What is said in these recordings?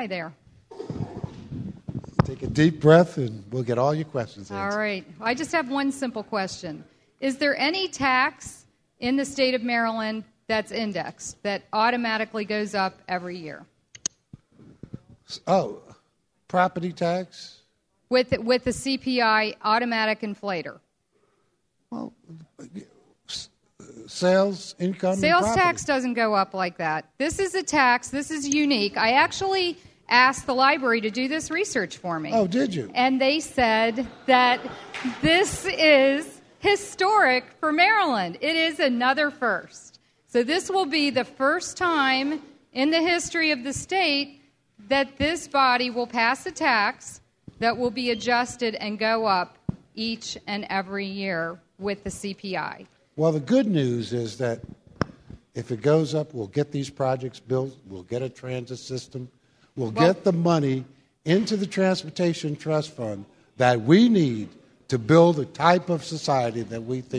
Hi there. Take a deep breath, and we'll get all your questions answered. All right. I just have one simple question. Is there any tax in the state of Maryland that's indexed, that automatically goes up every year? Oh, property tax? With the CPI automatic inflator. Well, sales, income, Sales and tax doesn't go up like that. This is a tax. This is unique. I actually asked the library to do this research for me. Oh, did you? And they said that this is historic for Maryland. It is another first. So this will be the first time in the history of the state that this body will pass a tax that will be adjusted and go up each and every year with the CPI. Well, the good news is that if it goes up, we'll get these projects built, we'll get a transit system, we'll get the money into the Transportation Trust Fund that we need to build a type of society that we think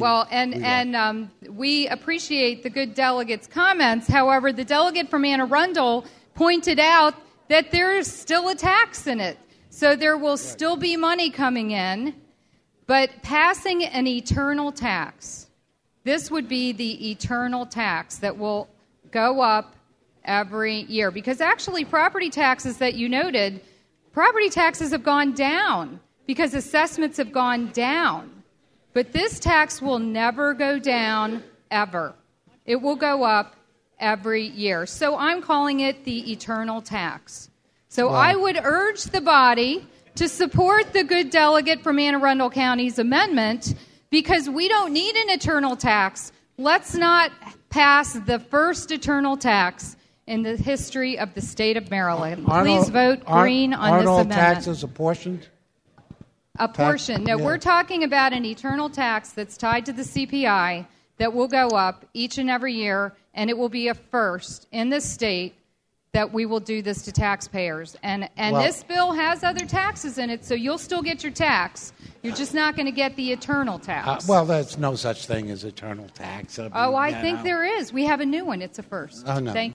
we appreciate the good delegate's comments. However, the delegate from Anne Arundel pointed out that there is still a tax in it. So there will still be money coming in, but passing an eternal tax, this would be the eternal tax that will go up every year. Because actually property taxes that you noted, property taxes have gone down because assessments have gone down. But this tax will never go down, ever. It will go up every year. So I'm calling it the eternal tax. So I would urge the body to support the good delegate from Anne Arundel County's amendment, because we don't need an eternal tax. Let's not pass the first eternal tax in the history of the state of Maryland. Please vote green on this amendment. Aren't all taxes apportioned? A portion. No, we're talking about an eternal tax that's tied to the CPI that will go up each and every year, and it will be a first in the state that we will do this to taxpayers. And this bill has other taxes in it, so you'll still get your tax. You're just not going to get the eternal tax. There's no such thing as eternal tax. I think there is. We have a new one. It's a first. Oh, no. Thank